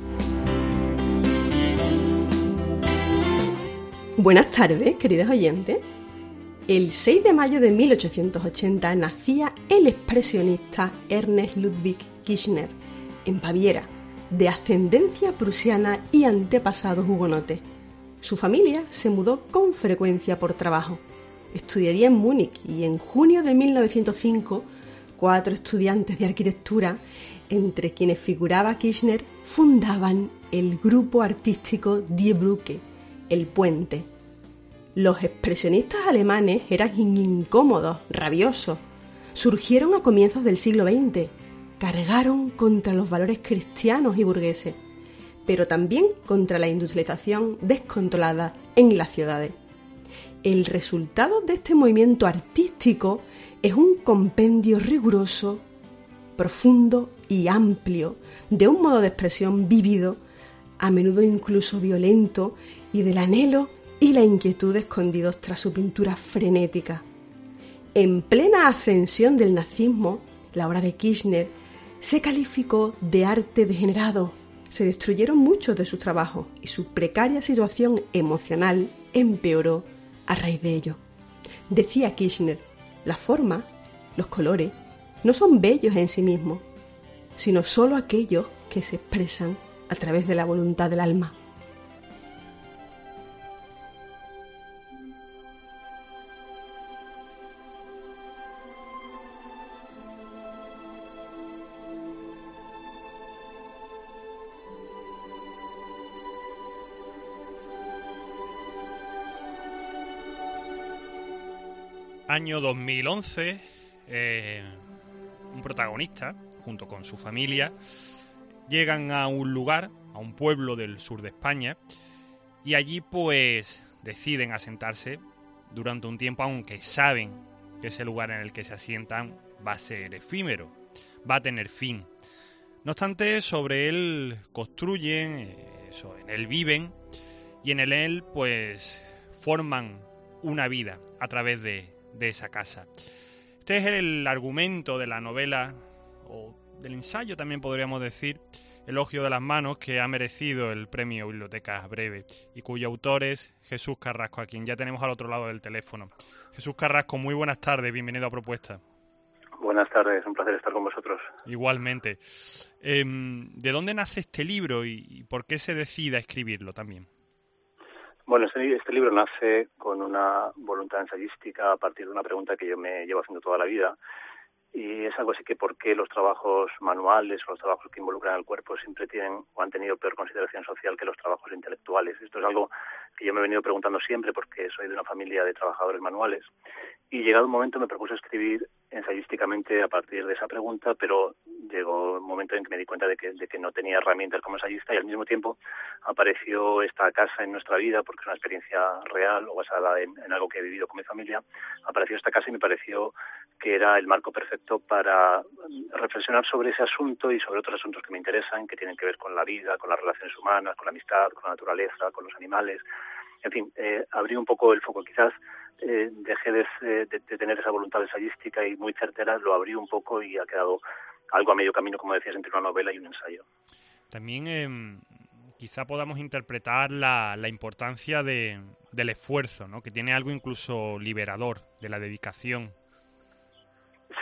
Buenas tardes, queridos oyentes. El seis de mayo de mil ochocientos ochenta nacía el expresionista Ernest Ludwig Kirchner, en Baviera, de ascendencia prusiana y antepasados hugonotes. Su familia se mudó con frecuencia por trabajo. Estudiaría en Múnich y en junio de mil novecientos cinco, cuatro estudiantes de arquitectura, entre quienes figuraba Kirchner, fundaban el grupo artístico Die Brücke, el puente. Los expresionistas alemanes eran incómodos, rabiosos. Surgieron a comienzos del siglo veinte, cargaron contra los valores cristianos y burgueses, pero también contra la industrialización descontrolada en las ciudades. El resultado de este movimiento artístico es un compendio riguroso, profundo y amplio, de un modo de expresión vívido, a menudo incluso violento, y del anhelo y la inquietud escondidos tras su pintura frenética. En plena ascensión del nazismo, la obra de Kirchner se calificó de arte degenerado. Se destruyeron muchos de sus trabajos y su precaria situación emocional empeoró a raíz de ello. Decía Kirchner, la forma, los colores, no son bellos en sí mismos, sino solo aquellos que se expresan a través de la voluntad del alma. Año dos mil once, eh, un protagonista, junto con su familia, llegan a un lugar, a un pueblo del sur de España, y allí pues deciden asentarse durante un tiempo, aunque saben que ese lugar en el que se asientan va a ser efímero, va a tener fin. No obstante, sobre él construyen, eso, en él viven, y en él pues forman una vida a través de de esa casa. Este es el argumento de la novela, o del ensayo también podríamos decir, Elogio de las manos, que ha merecido el premio Biblioteca Breve y cuyo autor es Jesús Carrasco, a quien ya tenemos al otro lado del teléfono. Jesús Carrasco, muy buenas tardes, bienvenido a Propuesta. Buenas tardes, un placer estar con vosotros. Igualmente. Eh, ¿De dónde nace este libro y, y por qué se decide a escribirlo también? Bueno, este, este libro nace con una voluntad ensayística a partir de una pregunta que yo me llevo haciendo toda la vida, y es algo así que por qué los trabajos manuales o los trabajos que involucran al cuerpo siempre tienen o han tenido peor consideración social que los trabajos intelectuales. Esto es algo que yo me he venido preguntando siempre porque soy de una familia de trabajadores manuales, y llegado un momento me propuse escribir ensayísticamente a partir de esa pregunta, pero llegó un momento en que me di cuenta de que, de que no tenía herramientas como ensayista, y al mismo tiempo apareció esta casa en nuestra vida, porque es una experiencia real o basada en, en algo que he vivido con mi familia. Apareció esta casa y me pareció que era el marco perfecto para reflexionar sobre ese asunto y sobre otros asuntos que me interesan, que tienen que ver con la vida, con las relaciones humanas, con la amistad, con la naturaleza, con los animales. En fin, eh, abrí un poco el foco. Quizás eh, dejé de, de, de tener esa voluntad ensayística y muy certera, lo abrí un poco y ha quedado algo a medio camino, como decías, entre una novela y un ensayo. También eh, quizá podamos interpretar la, la importancia de, del esfuerzo, ¿no? Que tiene algo incluso liberador, de la dedicación.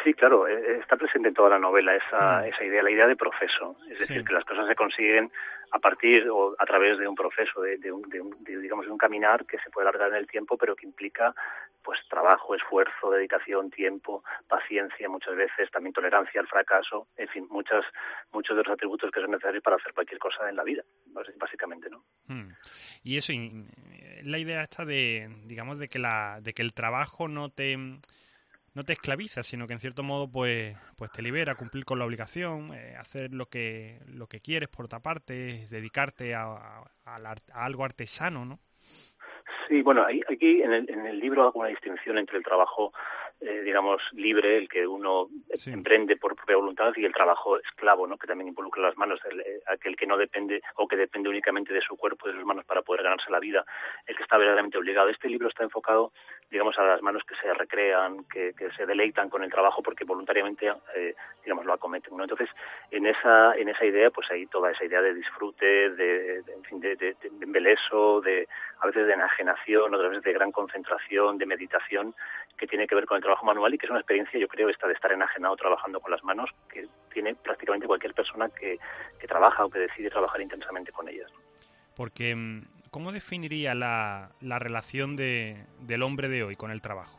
Sí, claro, está presente en toda la novela esa, Mm. esa idea, la idea de proceso. Es decir, Sí. que las cosas se consiguen a partir o a través de un proceso, de, de, un, de, un, de digamos, de un caminar que se puede alargar en el tiempo, pero que implica pues trabajo, esfuerzo, dedicación, tiempo, paciencia, muchas veces también tolerancia al fracaso, en fin, muchas, muchos de los atributos que son necesarios para hacer cualquier cosa en la vida, básicamente, ¿no? Mm. Y eso, y, eh, la idea esta de, digamos, de que la, de que el trabajo no te no te esclaviza, sino que en cierto modo pues pues te libera, cumplir con la obligación, eh, hacer lo que lo que quieres por otra parte, dedicarte a, a, a, la, a algo artesano, ¿no? Sí, bueno, hay, aquí en el, en el libro hago una distinción entre el trabajo, eh, digamos, libre, el que uno Sí. emprende por propia voluntad, y el trabajo esclavo, ¿no? Que también involucra las manos, el, aquel que no depende o que depende únicamente de su cuerpo y de sus manos para poder ganarse la vida, el que está verdaderamente obligado. Este libro está enfocado, digamos, a las manos que se recrean, que, que se deleitan con el trabajo porque voluntariamente, eh, digamos, lo acometen, ¿no? Entonces, en esa en esa idea, pues hay toda esa idea de disfrute, de, de en fin, de, de, de embeleso, de a veces de enajenación, otras veces de gran concentración, de meditación, que tiene que ver con el trabajo manual y que es una experiencia, yo creo, esta de estar enajenado trabajando con las manos, que tiene prácticamente cualquier persona que, que trabaja o que decide trabajar intensamente con ellas, ¿no? Porque, ¿cómo definiría la, la relación de, del hombre de hoy con el trabajo?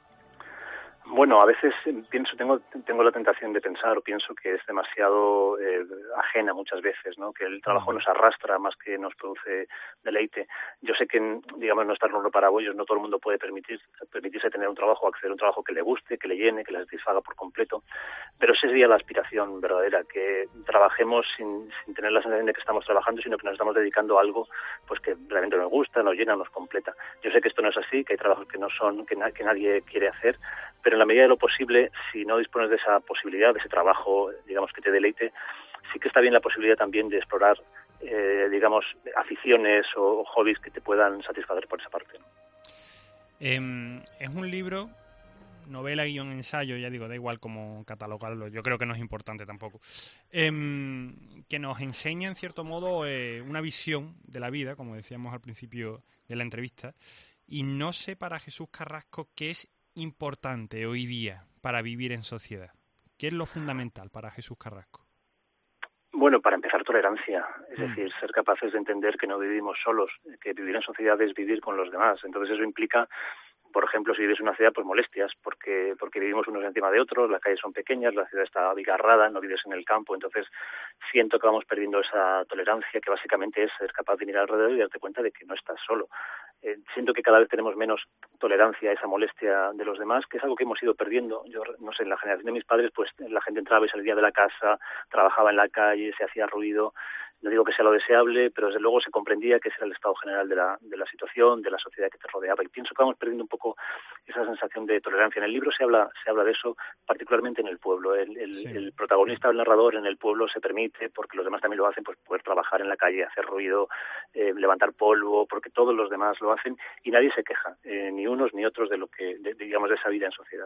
Bueno, a veces pienso, tengo tengo la tentación de pensar o pienso que es demasiado eh, ajena muchas veces, ¿no? Que el trabajo nos arrastra más que nos produce deleite. Yo sé que, digamos, no estar en para bollos, no todo el mundo puede permitir, permitirse tener un trabajo, acceder a un trabajo que le guste, que le llene, que le satisfaga por completo, pero esa sería la aspiración verdadera, que trabajemos sin, sin tener la sensación de que estamos trabajando, sino que nos estamos dedicando a algo pues que realmente nos gusta, nos llena, nos completa. Yo sé que esto no es así, que hay trabajos que no son, que, na- que nadie quiere hacer, pero en la medida de lo posible, si no dispones de esa posibilidad, de ese trabajo, digamos, que te deleite, sí que está bien la posibilidad también de explorar, eh, digamos, aficiones o, o hobbies que te puedan satisfacer por esa parte, ¿no? Eh, es un libro, novela, guión, ensayo, ya digo, da igual cómo catalogarlo, yo creo que no es importante tampoco, eh, que nos enseña en cierto modo eh, una visión de la vida, como decíamos al principio de la entrevista, y no sé para Jesús Carrasco qué es importante hoy día para vivir en sociedad. ¿Qué es lo fundamental para Jesús Carrasco? Bueno, para empezar, tolerancia, es Mm. decir, ser capaces de entender que no vivimos solos, que vivir en sociedad es vivir con los demás. Entonces eso implica, por ejemplo, si vives en una ciudad, pues molestias, porque porque vivimos unos encima de otros, las calles son pequeñas, la ciudad está abigarrada, no vives en el campo, entonces siento que vamos perdiendo esa tolerancia, que básicamente es ser capaz de mirar alrededor y darte cuenta de que no estás solo. Eh, siento que cada vez tenemos menos tolerancia a esa molestia de los demás, que es algo que hemos ido perdiendo. Yo, no sé, en la generación de mis padres, pues la gente entraba y salía de la casa, trabajaba en la calle, se hacía ruido. No digo que sea lo deseable, pero desde luego se comprendía que ese era el estado general de la, de la situación, de la sociedad que te rodeaba. Y pienso que vamos perdiendo un poco esa sensación de tolerancia. En el libro se habla se habla de eso, particularmente en el pueblo. El, el, Sí. el protagonista, el narrador, en el pueblo se permite, porque los demás también lo hacen, pues poder trabajar en la calle, hacer ruido, eh, levantar polvo, porque todos los demás lo hacen y nadie se queja, eh, ni unos ni otros, de lo que, de, digamos, de esa vida en sociedad.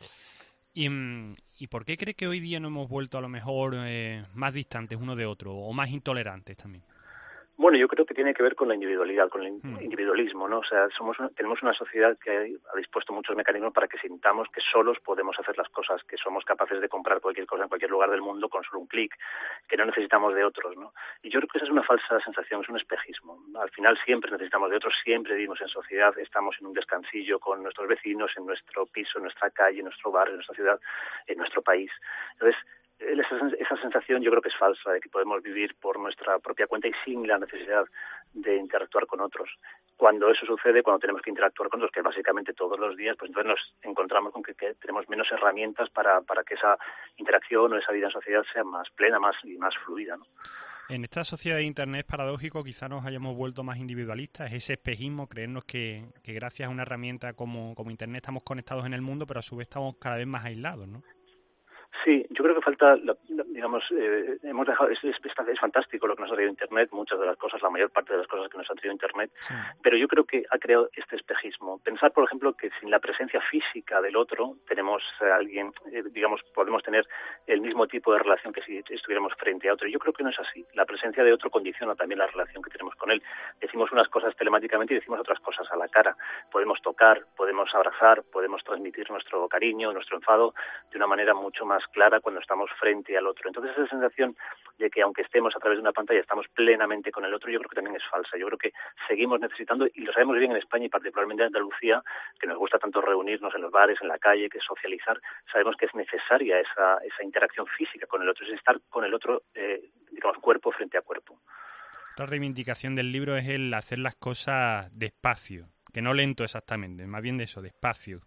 ¿Y, ¿Y por qué cree que hoy día no hemos vuelto a lo mejor eh, más distantes uno de otro o más intolerantes también? Bueno, yo creo que tiene que ver con la individualidad, con el Hmm. individualismo, ¿no? O sea, somos una- tenemos una sociedad que ha dispuesto muchos mecanismos para que sintamos que solos podemos hacer las cosas, que somos capaces de comprar cualquier cosa en cualquier lugar del mundo con solo un clic, que no necesitamos de otros, ¿no? Y yo creo que esa es una falsa sensación, es un espejismo. Al final siempre necesitamos de otros, siempre vivimos en sociedad, estamos en un descansillo con nuestros vecinos, en nuestro piso, en nuestra calle, en nuestro barrio, en nuestra ciudad, en nuestro país. Entonces, Esa, esa sensación yo creo que es falsa, de que podemos vivir por nuestra propia cuenta y sin la necesidad de interactuar con otros. Cuando eso sucede, cuando tenemos que interactuar con otros, que básicamente todos los días, pues entonces nos encontramos con que, que tenemos menos herramientas para, para que esa interacción o esa vida en sociedad sea más plena, más y más fluida, ¿no? En esta sociedad de Internet es paradójico, quizá nos hayamos vuelto más individualistas, ese espejismo, creernos que, que gracias a una herramienta como, como Internet estamos conectados en el mundo, pero a su vez estamos cada vez más aislados, ¿no? Sí, yo creo que falta, digamos, eh, hemos dejado, es, es, es fantástico lo que nos ha traído Internet, muchas de las cosas, la mayor parte de las cosas que nos ha traído Internet, sí. Pero yo creo que ha creado este espejismo. Pensar, por ejemplo, que sin la presencia física del otro tenemos a alguien, eh, digamos, podemos tener el mismo tipo de relación que si estuviéramos frente a otro. Yo creo que no es así. La presencia de otro condiciona también la relación que tenemos con él. Decimos unas cosas telemáticamente y decimos otras cosas a la cara. Podemos tocar, podemos abrazar, podemos transmitir nuestro cariño, nuestro enfado de una manera mucho más clara cuando estamos frente al otro. Entonces esa sensación de que aunque estemos a través de una pantalla estamos plenamente con el otro, yo creo que también es falsa. Yo creo que seguimos necesitando, y lo sabemos bien en España y particularmente en Andalucía, que nos gusta tanto reunirnos en los bares, en la calle, que socializar, sabemos que es necesaria esa, esa interacción física con el otro, es estar con el otro, eh, digamos, cuerpo frente a cuerpo. Otra reivindicación del libro es el hacer las cosas despacio, que no lento exactamente, más bien de eso, despacio.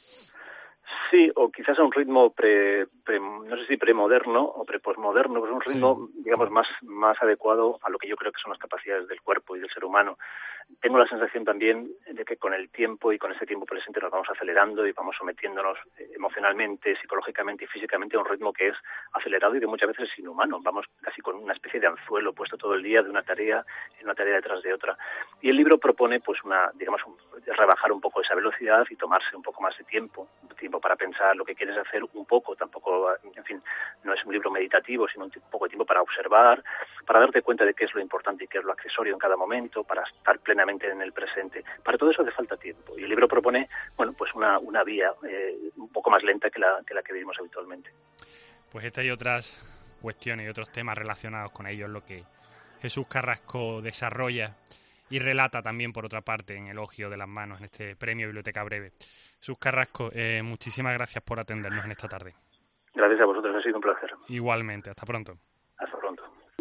Sí, o quizás a un ritmo pre, pre no sé si premoderno o preposmoderno, pero es un ritmo, sí. digamos, más, más adecuado a lo que yo creo que son las capacidades del cuerpo y del ser humano. Tengo la sensación también de que con el tiempo y con ese tiempo presente nos vamos acelerando y vamos sometiéndonos emocionalmente, psicológicamente y físicamente a un ritmo que es acelerado y que muchas veces es inhumano. Vamos casi con una especie de anzuelo puesto todo el día de una tarea en una tarea detrás de otra. Y el libro propone, pues, una, digamos, un, rebajar un poco esa velocidad y tomarse un poco más de tiempo, tiempo para pensar lo que quieres hacer un poco, tampoco, en fin, no es un libro meditativo, sino un poco de tiempo para observar, para darte cuenta de qué es lo importante y qué es lo accesorio en cada momento, para estar plenamente en el presente. Para todo eso hace falta tiempo. Y el libro propone, bueno, pues una, una vía eh, un poco más lenta que la, que la que vivimos habitualmente. Pues esta y otras cuestiones y otros temas relacionados con ello es lo que Jesús Carrasco desarrolla y relata también, por otra parte, en Elogio de las Manos, en este premio Biblioteca Breve. Jesús Carrasco, eh, muchísimas gracias por atendernos en esta tarde. Gracias a vosotros, ha sido un placer. Igualmente, hasta pronto. Hasta pronto.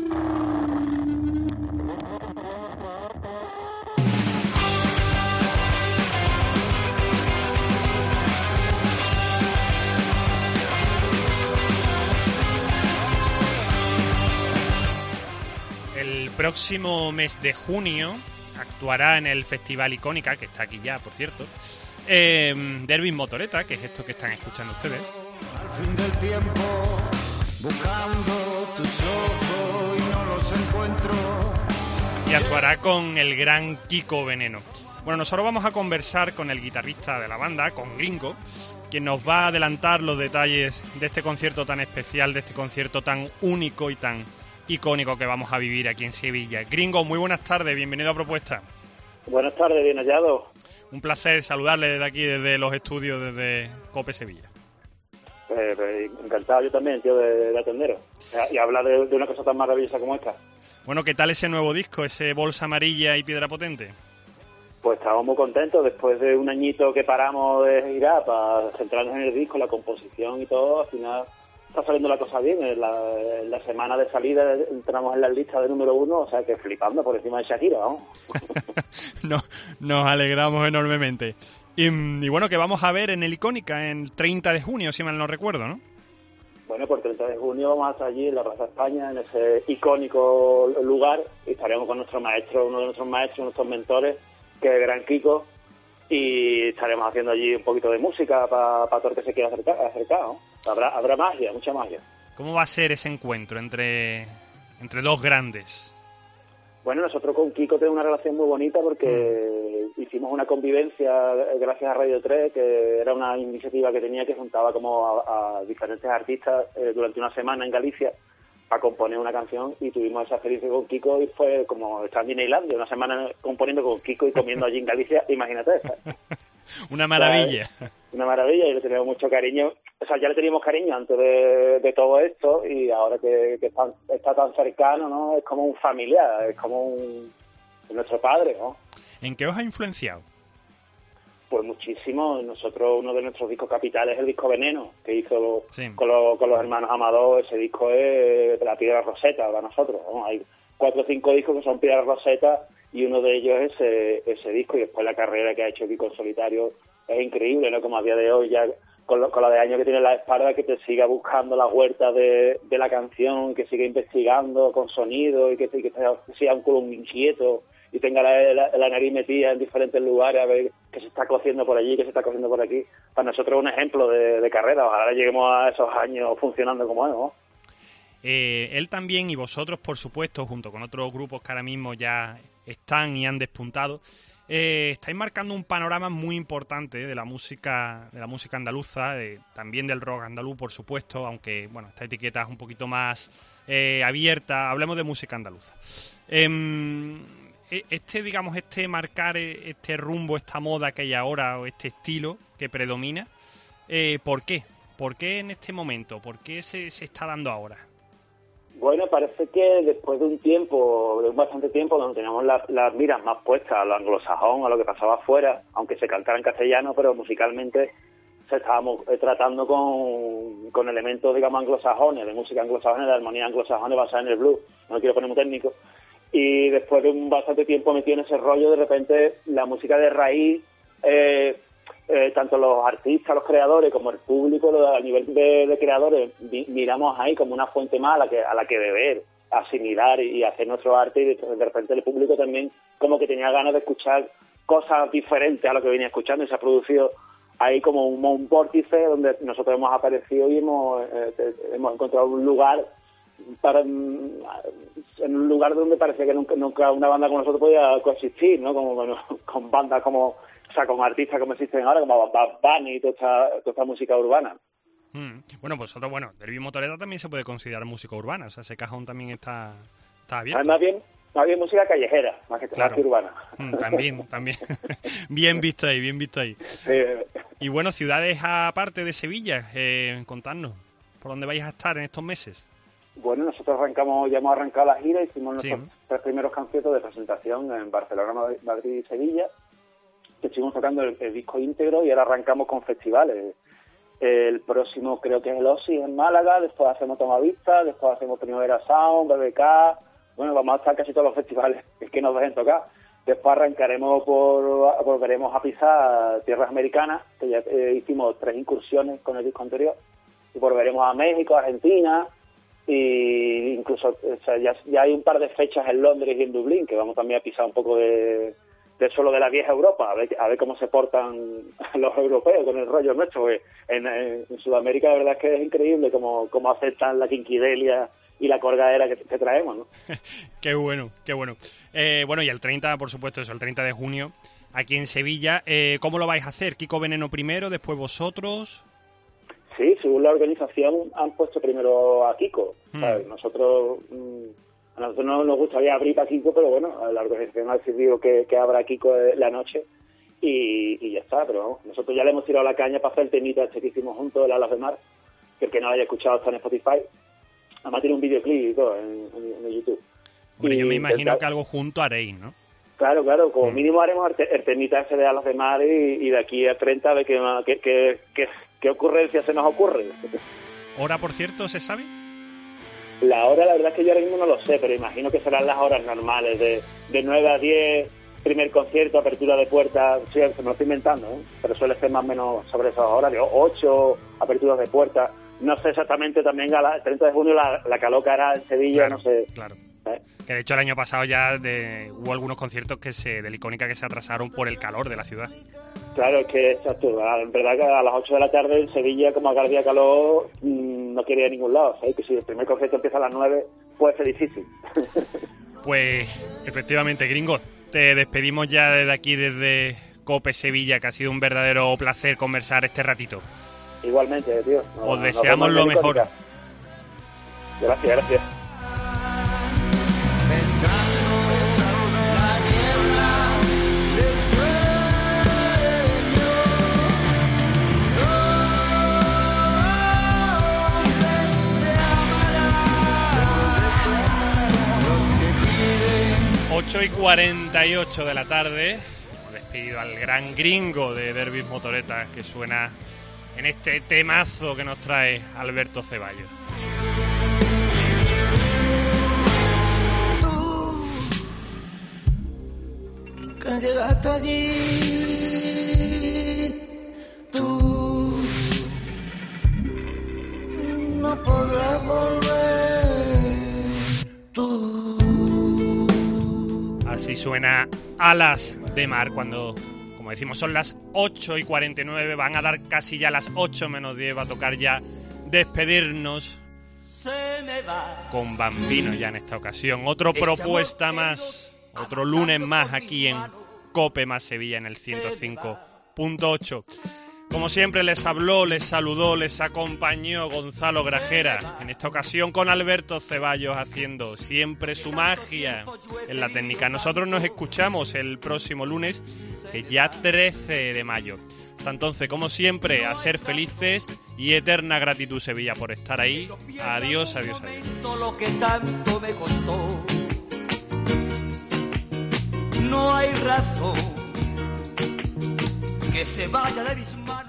El próximo mes de junio actuará en el Festival Icónica, que está aquí ya, por cierto, eh, Derby Motoreta, que es esto que están escuchando ustedes. Al fin del tiempo, buscando tus ojos y no los encuentro. Y actuará con el gran Kiko Veneno. Bueno, nosotros vamos a conversar con el guitarrista de la banda, con Gringo, quien nos va a adelantar los detalles de este concierto tan especial, de este concierto tan único y tan icónico que vamos a vivir aquí en Sevilla. Gringo, muy buenas tardes, bienvenido a Propuesta. Buenas tardes, bien hallado. Un placer saludarle desde aquí, desde los estudios, desde COPE Sevilla. Eh, pues, encantado yo también, tío, de, de atenderos. Y hablar de, de una cosa tan maravillosa como esta. Bueno, ¿qué tal ese nuevo disco, ese Bolsa Amarilla y Piedra Potente? Pues estamos muy contentos, después de un añito que paramos de girar para centrarnos en el disco, la composición y todo, al final está saliendo la cosa bien. En la, en la semana de salida entramos en la lista de número uno, o sea que flipando por encima de Shakira, vamos. no, nos alegramos enormemente. Y, y bueno, que vamos a ver en el Icónica en el treinta de junio, si mal no recuerdo, ¿no? Bueno, por treinta de junio vamos a estar allí en la Plaza España, en ese icónico lugar, y estaremos con nuestro maestro, uno de nuestros maestros, nuestros mentores, que es el Gran Kiko, y estaremos haciendo allí un poquito de música para pa todo el que se quiera acercar, acercar, ¿no? Habrá, habrá magia, mucha magia. ¿Cómo va a ser ese encuentro entre, entre dos grandes? Bueno, nosotros con Kiko tenemos una relación muy bonita porque mm. hicimos una convivencia gracias a Radio tres, que era una iniciativa que tenía que juntaba como a, a diferentes artistas eh, durante una semana en Galicia para componer una canción, y tuvimos esa experiencia con Kiko y fue como estar en Disneylandia, una semana componiendo con Kiko y comiendo allí en Galicia, imagínate. Una maravilla. O sea, una maravilla, y le tenemos mucho cariño. O sea, ya le teníamos cariño antes de, de todo esto, y ahora que, que está, está tan cercano, ¿no? Es como un familiar, es como un, nuestro padre, ¿no? ¿En qué os ha influenciado? Pues muchísimo. Nosotros, uno de nuestros discos capitales es el disco Veneno, que hizo sí. con, lo, con los hermanos Amador. Ese disco es la Piedra Roseta para nosotros, ¿no? Hay cuatro o cinco discos que son Piedra Roseta, y uno de ellos es ese, ese disco, y después la carrera que ha hecho Kiko en solitario es increíble, ¿no? Como a día de hoy ya con lo, con lo de años que tiene en la espalda, que te siga buscando las huertas de, de la canción, que siga investigando con sonido, y que, que, que siga un culo inquieto y tenga la, la, la nariz metida en diferentes lugares a ver qué se está cociendo por allí, qué se está cociendo por aquí. Para nosotros es un ejemplo de, de carrera. Ojalá lleguemos a esos años funcionando como es, ¿no? Eh, él también y vosotros, por supuesto, junto con otros grupos que ahora mismo ya están y han despuntado, eh, estáis marcando un panorama muy importante de la música, de la música andaluza, eh, también del rock andaluz, por supuesto, aunque bueno, esta etiqueta es un poquito más eh, abierta. Hablemos de música andaluza. Eh, este, digamos, este marcar este rumbo, esta moda que hay ahora, o este estilo que predomina, eh, ¿por qué? ¿Por qué en este momento? ¿Por qué se, se está dando ahora? Bueno, parece que después de un tiempo, de un bastante tiempo, donde teníamos las, las miras más puestas a lo anglosajón, a lo que pasaba afuera, aunque se cantara en castellano, pero musicalmente se estábamos tratando con, con elementos, digamos, anglosajones, de música anglosajona, de armonía anglosajona basada en el blues. No quiero poner muy técnico. Y después de un bastante tiempo metido en ese rollo, de repente la música de raíz, eh, eh, tanto los artistas, los creadores, como el público, a nivel de, de creadores, vi, miramos ahí como una fuente más a la que, a la que beber, asimilar y, y hacer nuestro arte, y de, de repente el público también como que tenía ganas de escuchar cosas diferentes a lo que venía escuchando, y se ha producido ahí como un, un vórtice donde nosotros hemos aparecido y hemos, eh, hemos encontrado un lugar para en un lugar donde parecía que nunca, nunca una banda como nosotros podía coexistir, ¿no? Como bueno, con bandas como, o sea, con artistas como existen ahora, como Bad Bunny y toda esta, toda esta música urbana. Mm. Bueno, pues nosotros, bueno, Derby Motoreta también se puede considerar música urbana, o sea, ese cajón también está, está abierto. Más bien, más bien música callejera, más que, claro, más que urbana. Mm, también, también. Bien visto ahí, bien visto ahí. Sí. Y bueno, ciudades aparte de Sevilla, eh, contadnos, ¿por dónde vais a estar en estos meses? Bueno, nosotros arrancamos, ya hemos arrancado la gira, hicimos sí. nuestros tres primeros conciertos de presentación en Barcelona, Madrid y Sevilla, que estuvimos tocando el, el disco íntegro, y ahora arrancamos con festivales. El próximo creo que es el Oasis en Málaga, después hacemos Tomavista, después hacemos Primavera Sound, B B K, bueno, vamos a estar casi todos los festivales que nos dejen tocar. Después arrancaremos por, volveremos a pisar tierras americanas, que ya eh, hicimos tres incursiones con el disco anterior, y volveremos a México, Argentina, y incluso, o sea, ya, ya hay un par de fechas en Londres y en Dublín, que vamos también a pisar un poco de, de suelo de la vieja Europa, a ver, a ver cómo se portan los europeos con el rollo nuestro, porque en, en Sudamérica la verdad es que es increíble cómo, cómo aceptan la quinquidelia y la colgadera que, que traemos, ¿no? Qué bueno, qué bueno. Eh, bueno, y el treinta, por supuesto, eso, el treinta de junio, aquí en Sevilla, eh, ¿cómo lo vais a hacer? ¿Kiko Veneno primero, después vosotros? Sí, según la organización han puesto primero a Kiko. Hmm. ¿Sabes? Nosotros, a nosotros no nos gustaría abrir para Kiko, pero bueno, la organización ha decidido que, que abra Kiko la noche y, y ya está. Pero vamos, nosotros ya le hemos tirado la caña para hacer el temita este que hicimos juntos, el Alas de Mar, que el que no lo haya escuchado está en Spotify. Además tiene un videoclip y todo en, en, en YouTube. Hombre, y, yo me imagino el, que algo junto haréis, ¿no? Claro, claro, como hmm. mínimo haremos el, el temita ese de Alas de Mar y, y de aquí a treinta a ver qué, qué, qué, qué ¿Qué ocurrencia se nos ocurre? ¿Hora, por cierto, se sabe? La hora, la verdad es que yo ahora mismo no lo sé, pero imagino que serán las horas normales, de, de nueve a diez, primer concierto, apertura de puertas, sí, se me lo estoy inventando, ¿eh? Pero suele ser más o menos sobre esas horas, de ocho aperturas de puertas. No sé exactamente también, a la, el treinta de junio la, la caloca era en Sevilla, claro, no sé. Claro. ¿Eh? Que de hecho el año pasado ya de, hubo algunos conciertos que se de la Icónica que se atrasaron por el calor de la ciudad. Claro, es que exacto, en verdad que a las ocho de la tarde en Sevilla, como acá había calor, mmm, no quería ir a ningún lado. ¿Sabes? Que si el primer concierto empieza a las nueve, puede ser difícil. Pues efectivamente, Gringo, te despedimos ya desde aquí, desde COPE Sevilla, que ha sido un verdadero placer conversar este ratito. Igualmente, tío. No, Os deseamos lo mejor. Gracias, gracias. ocho y cuarenta y ocho de la tarde, hemos despedido al gran Gringo de Derby Motoreta, que suena en este temazo que nos trae Alberto Ceballos. Tú, que llegaste allí, tú no podrás volver, tú. Así suena Alas de Mar cuando, como decimos, son las ocho y cuarenta y nueve, van a dar casi ya las ocho menos diez, va a tocar ya despedirnos con Bambino ya en esta ocasión. Otra propuesta más, otro lunes más aquí en COPE más Sevilla en el ciento cinco punto ocho. Como siempre les habló, les saludó, les acompañó Gonzalo Grajera, en esta ocasión con Alberto Ceballos haciendo siempre su magia en la técnica. Nosotros nos escuchamos el próximo lunes, que ya trece de mayo. Hasta entonces, como siempre, a ser felices y eterna gratitud Sevilla por estar ahí. Adiós, adiós, adiós. Lo que tanto me costó, no hay razón que se vaya de mis manos.